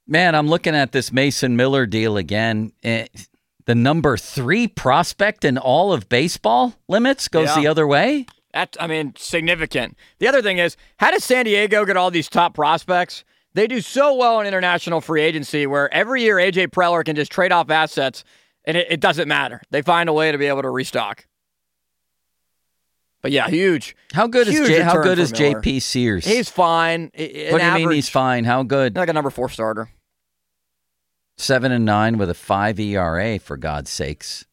Man, I'm looking at this Mason Miller deal again. The number 3 prospect in all of baseball limits goes the other way. Significant. The other thing is, how does San Diego get all these top prospects? They do so well in international free agency where every year A.J. Preller can just trade off assets, and it doesn't matter. They find a way to be able to restock. But yeah, huge. How good is J.P. Sears? He's fine. What do you mean he's fine? How good? Like a number 4 starter. 7-9 with a 5 ERA, for God's sakes.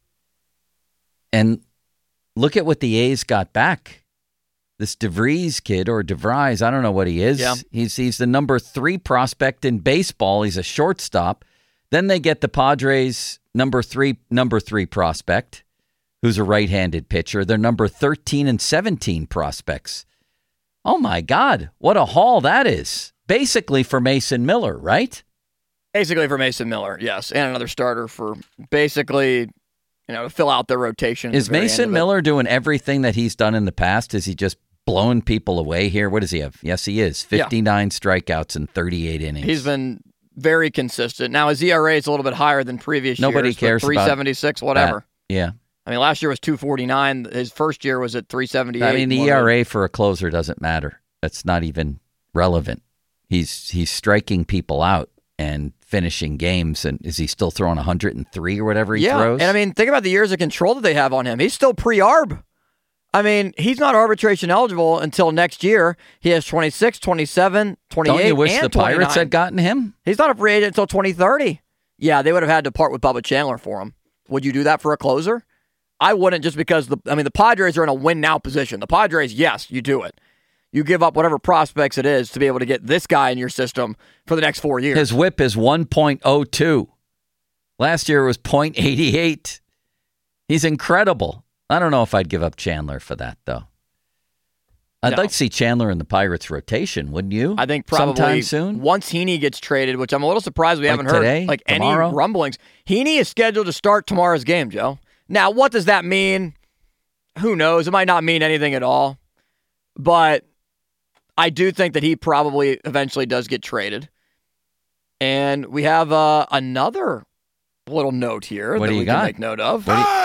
And look at what the A's got back. This DeVries kid, or DeVries, I don't know what he is. Yeah. He's the number 3 prospect in baseball. He's a shortstop. Then they get the Padres' number 3 prospect, who's a right-handed pitcher. They're number 13 and 17 prospects. Oh, my God. What a haul that is. Basically for Mason Miller, right? Basically for Mason Miller, yes. And another starter for basically, to fill out their rotation. Is Mason Miller doing everything that he's done in the past? Is he just blowing people away here? What does he have? Yes, he is. 59 strikeouts in 38 innings. He's been very consistent. Now, his ERA is a little bit higher than previous years. Nobody cares 376, whatever. That. Yeah. Last year was 249. His first year was at 378. The ERA for a closer doesn't matter. That's not even relevant. He's striking people out and finishing games. And is he still throwing 103 or whatever he throws? And think about the years of control that they have on him. He's still pre-arb. He's not arbitration eligible until next year. He has 26, 27, 28, Don't you wish and the Pirates 29. had gotten him? He's not a free agent until 2030. Yeah, they would have had to part with Bubba Chandler for him. Would you do that for a closer? I wouldn't, just because the Padres are in a win-now position. The Padres, yes, you do it. You give up whatever prospects it is to be able to get this guy in your system for the next 4 years. His whip is 1.02. Last year it was 0.88. He's incredible. I don't know if I'd give up Chandler for that, though. I'd like to see Chandler in the Pirates rotation, wouldn't you? I think probably sometime soon. Once Heaney gets traded, which I'm a little surprised we haven't heard tomorrow? Any rumblings. Heaney is scheduled to start tomorrow's game, Joe. Now, what does that mean? Who knows? It might not mean anything at all. But I do think that he probably eventually does get traded. And we have another little note here that we can make note of.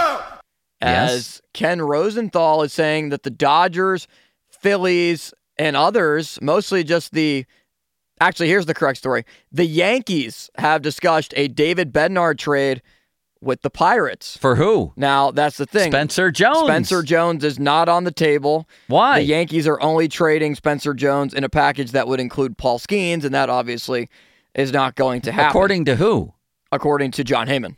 As Ken Rosenthal is saying that the Dodgers, Phillies, and others, mostly just actually, here's the correct story. The Yankees have discussed a David Bednar trade with the Pirates. For who? Now, that's the thing. Spencer Jones. Spencer Jones is not on the table. Why? The Yankees are only trading Spencer Jones in a package that would include Paul Skeens, and that obviously is not going to happen. According to who? According to John Heyman.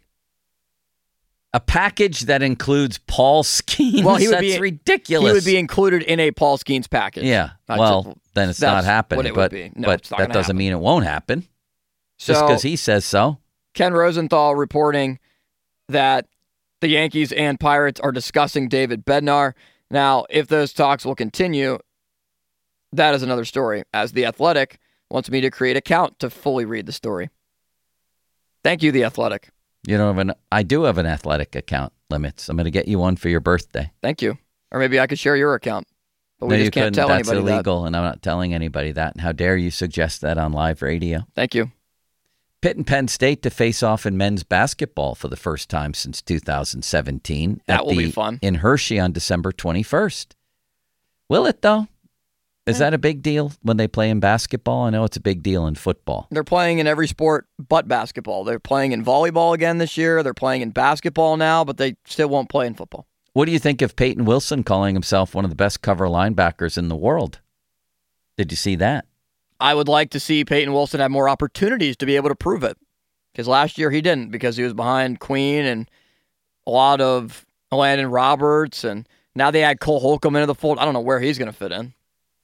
A package that includes Paul Skeens? Well, that's ridiculous. He would be included in a Paul Skeens package. Yeah. Then it's not happening. Would be. No, but that doesn't mean it won't happen. Just because he says so. Ken Rosenthal reporting that the Yankees and Pirates are discussing David Bednar. Now, if those talks will continue, that is another story, as The Athletic wants me to create an account to fully read the story. Thank you, The Athletic. I do have an Athletic account, Limits. I'm going to get you one for your birthday. Thank you. Or maybe I could share your account. But we just can't tell anybody that. That's illegal, and I'm not telling anybody that. And how dare you suggest that on live radio? Thank you. Pitt and Penn State to face off in men's basketball for the first time since 2017. That will be fun. In Hershey on December 21st. Will it, though? Is that a big deal when they play in basketball? I know it's a big deal in football. They're playing in every sport but basketball. They're playing in volleyball again this year. They're playing in basketball now, but they still won't play in football. What do you think of Peyton Wilson calling himself one of the best cover linebackers in the world? Did you see that? I would like to see Peyton Wilson have more opportunities to be able to prove it. Because last year he didn't, because he was behind Queen and a lot of Landon Roberts, and now they add Cole Holcomb into the fold. I don't know where he's going to fit in.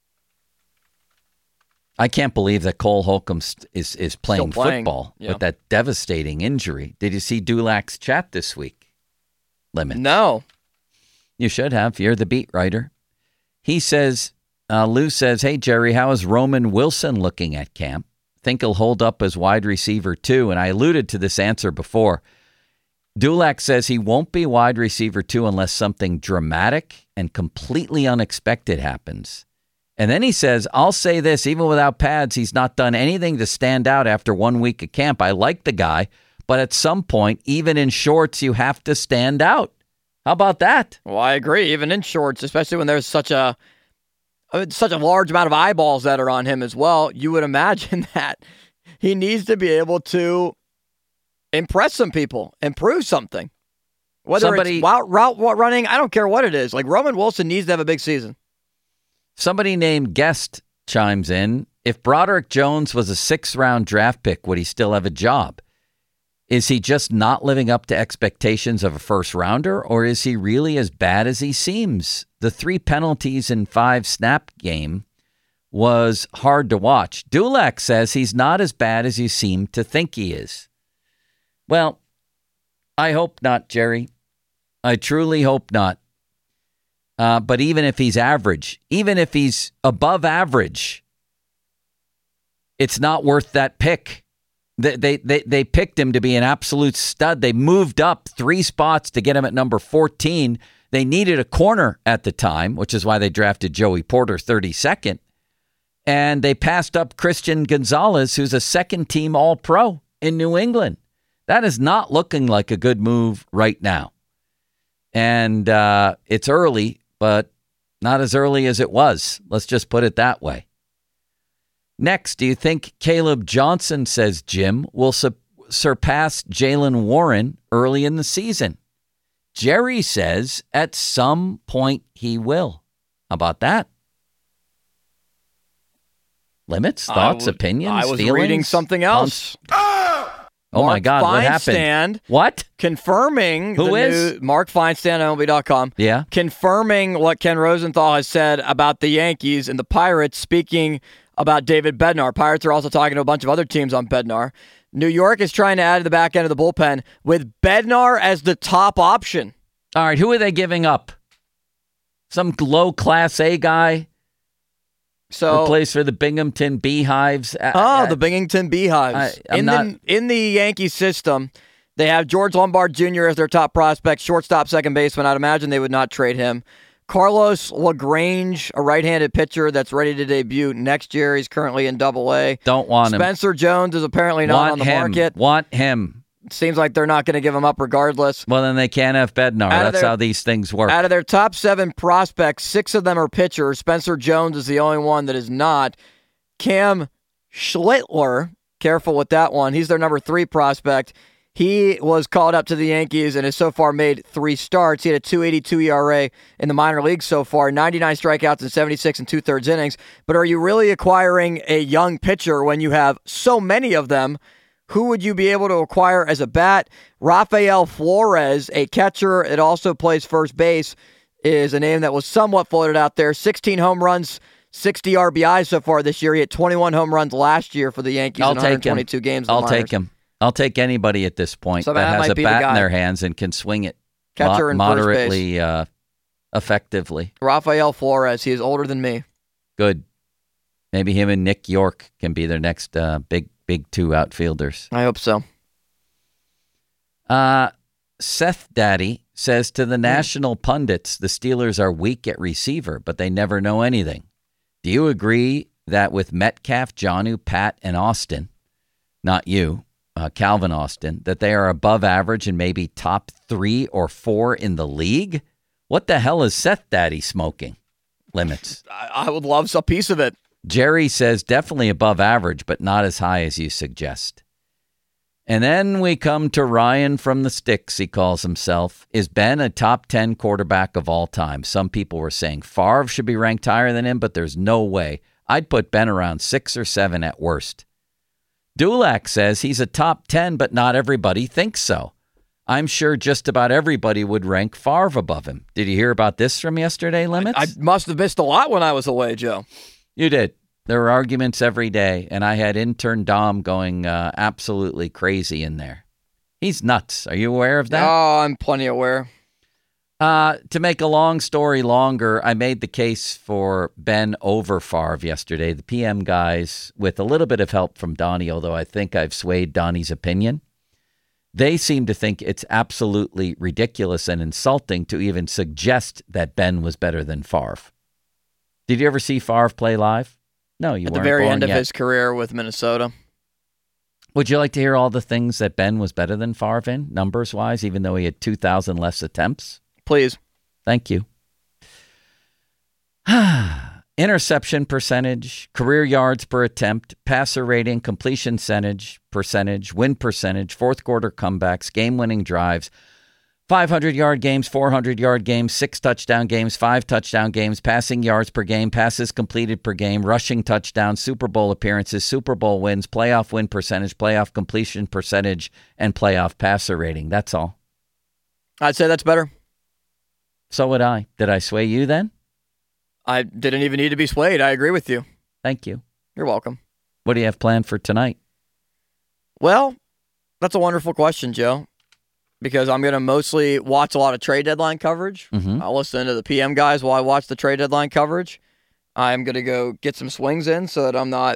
I can't believe that Cole Holcomb is playing football with that devastating injury. Did you see Dulac's chat this week? Limits. No. You should have. You're the beat writer. He says, Lou says, hey, Jerry, how is Roman Wilson looking at camp? Think he'll hold up as wide receiver too. And I alluded to this answer before. Dulac says he won't be wide receiver 2 unless something dramatic and completely unexpected happens. And then he says, I'll say this, even without pads, he's not done anything to stand out after 1 week of camp. I like the guy, but at some point, even in shorts, you have to stand out. How about that? Well, I agree. Even in shorts, especially when there's such a large amount of eyeballs that are on him as well, you would imagine that he needs to be able to impress some people, improve something. Whether it's route running, I don't care what it is. Like Roman Wilson needs to have a big season. Somebody named Guest chimes in. If Broderick Jones was a 6th-round draft pick, would he still have a job? Is he just not living up to expectations of a first-rounder, or is he really as bad as he seems? The 3 penalties in 5-snap game was hard to watch. Dulac says he's not as bad as you seem to think he is. Well, I hope not, Jerry. I truly hope not. But even if he's average, even if he's above average, it's not worth that pick. They picked him to be an absolute stud. They moved up 3 spots to get him at number 14. They needed a corner at the time, which is why they drafted Joey Porter 32nd. And they passed up Christian Gonzalez, who's a second-team All-Pro in New England. That is not looking like a good move right now. And it's early, but not as early as it was. Let's just put it that way. Next, do you think Caleb Johnson, says Jim, will surpass Jaylen Warren early in the season? Jerry says at some point he will. How about that? Limits, thoughts, opinions, I was feelings? reading something else. Oh, my God, what happened? What? Confirming Who is? Mark Feinstein, MLB.com. Yeah. Confirming what Ken Rosenthal has said about the Yankees and the Pirates, speaking about David Bednar. Pirates are also talking to a bunch of other teams on Bednar. New York is trying to add to the back end of the bullpen with Bednar as the top option. All right, who are they giving up? Some low Class A guy? So plays for the Binghamton Beehives. The Binghamton Beehives. In the Yankee system, they have George Lombard Jr. as their top prospect, shortstop, second baseman. I'd imagine they would not trade him. Carlos LaGrange, a right-handed pitcher that's ready to debut next year. He's currently in Double-A. Don't want him. Spencer Jones is apparently not on the market. Want him. Seems like they're not going to give him up regardless. Well, then they can't have Bednar. That's how these things work. Out of their top 7 prospects, 6 of them are pitchers. Spencer Jones is the only one that is not. Cam Schlittler, careful with that one. He's their number 3 prospect. He was called up to the Yankees and has so far made 3 starts. He had a 2.82 ERA in the minor leagues so far, 99 strikeouts in 76 and 2/3 innings. But are you really acquiring a young pitcher when you have so many of them? Who would you be able to acquire as a bat? Rafael Flores, a catcher that also plays first base, is a name that was somewhat floated out there. 16 home runs, 60 RBIs so far this year. He had 21 home runs last year for the Yankees in 122 games. I'll take him. I'll take anybody at this point that has a bat in their hands and can swing it catcher and moderately effectively. Rafael Flores, he is older than me. Good. Maybe him and Nick York can be their next big 2 outfielders. I hope so. Seth Daddy says to the national pundits, the Steelers are weak at receiver, but they never know anything. Do you agree that with Metcalf, Jonnu, Pat, and Austin, not you, Calvin Austin, that they are above average and maybe top 3 or 4 in the league? What the hell is Seth Daddy smoking? Limits. I would love a piece of it. Jerry says definitely above average, but not as high as you suggest. And then we come to Ryan from the Sticks, he calls himself. Is Ben a top 10 quarterback of all time? Some people were saying Favre should be ranked higher than him, but there's no way. I'd put Ben around 6 or 7 at worst. Dulac says he's a top 10, but not everybody thinks so. I'm sure just about everybody would rank Favre above him. Did you hear about this from yesterday, Limits? I must have missed a lot when I was away, Joe. You did. There were arguments every day, and I had intern Dom going absolutely crazy in there. He's nuts. Are you aware of that? Oh, I'm plenty aware. To make a long story longer, I made the case for Ben over Favre yesterday. The PM guys, with a little bit of help from Donnie, although I think I've swayed Donnie's opinion, they seem to think it's absolutely ridiculous and insulting to even suggest that Ben was better than Favre. Did you ever see Favre play live? No, you weren't. At the very born end of yet. his career with Minnesota. Would you like to hear all the things that Ben was better than Favre in, numbers-wise, even though he had 2,000 less attempts? Please. Thank you. Interception percentage, career yards per attempt, passer rating, completion percentage, win percentage, fourth quarter comebacks, game-winning drives, 500-yard games, 400-yard games, 6 touchdown games, 5 touchdown games, passing yards per game, passes completed per game, rushing touchdowns, Super Bowl appearances, Super Bowl wins, playoff win percentage, playoff completion percentage, and playoff passer rating. That's all. I'd say that's better. So would I. Did I sway you then? I didn't even need to be swayed. I agree with you. Thank you. You're welcome. What do you have planned for tonight? Well, that's a wonderful question, Joe, because I'm going to mostly watch a lot of trade deadline coverage. I'll listen to the PM guys while I watch the trade deadline coverage. I'm going to go get some swings in so that I'm not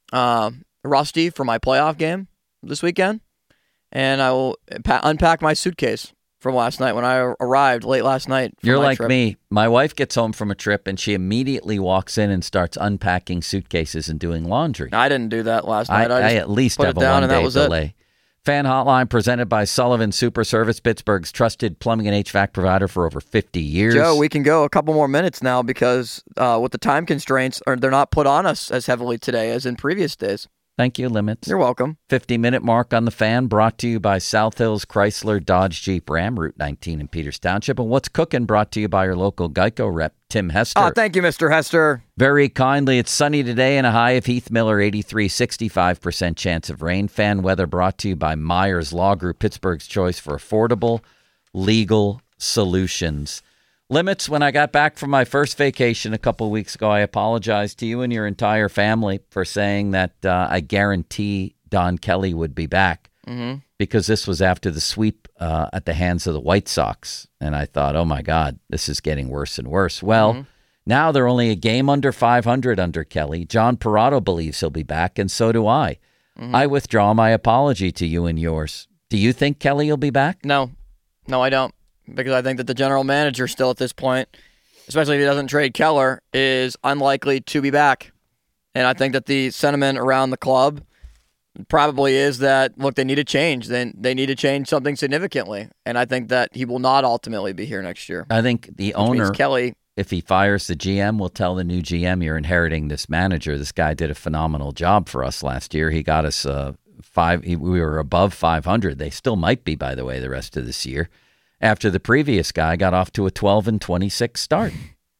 rusty for my playoff game this weekend. And I will unpack my suitcase from last night when I arrived late last night. You're like trip. me. My wife gets home from a trip and she immediately walks in and starts unpacking suitcases and doing laundry. I didn't do that last night. I at least put have it a down and that 1 day was delay. it. Fan Hotline presented by Sullivan Super Service, Pittsburgh's trusted plumbing and HVAC provider for over 50 years. Joe, we can go a couple more minutes now because with the time constraints, they're not put on us as heavily today as in previous days. Thank you, Limits. You're welcome. 50-minute mark on the Fan brought to you by South Hills Chrysler Dodge Jeep Ram, Route 19 in Peters Township. And What's Cooking brought to you by your local Geico rep, Tim Hester. Oh, thank you, Mr. Hester. Very kindly, it's sunny today and a high of Heath Miller, 83, 65% chance of rain. Fan weather brought to you by Myers Law Group, Pittsburgh's choice for affordable legal solutions. Limits, when I got back from my first vacation a couple of weeks ago, I apologized to you and your entire family for saying that I guarantee Don Kelly would be back because this was after the sweep at the hands of the White Sox. And I thought, oh, my God, this is getting worse and worse. Well, now they're only a game under 500 under Kelly. John Parado believes he'll be back, and so do I. I withdraw my apology to you and yours. Do you think Kelly will be back? No, I don't. Because I think that the general manager still at this point, especially if he doesn't trade Keller, is unlikely to be back. And I think that the sentiment around the club probably is that, look, they need a change. Then they need to change something significantly. And I think that he will not ultimately be here next year. I think the owner, Kelly, if he fires the GM, will tell the new GM, you're inheriting this manager. This guy did a phenomenal job for us last year. He got us we were above 500. They still might be, by the way, the rest of this year. After the previous guy got off to a 12-26 start.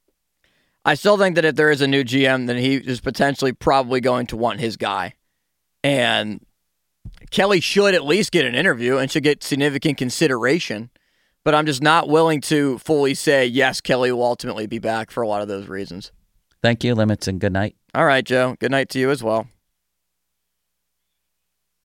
I still think that if there is a new GM, then he is potentially probably going to want his guy. And Kelly should at least get an interview and should get significant consideration. But I'm just not willing to fully say, yes, Kelly will ultimately be back for a lot of those reasons. Thank you, Limits, and good night. All right, Joe. Good night to you as well.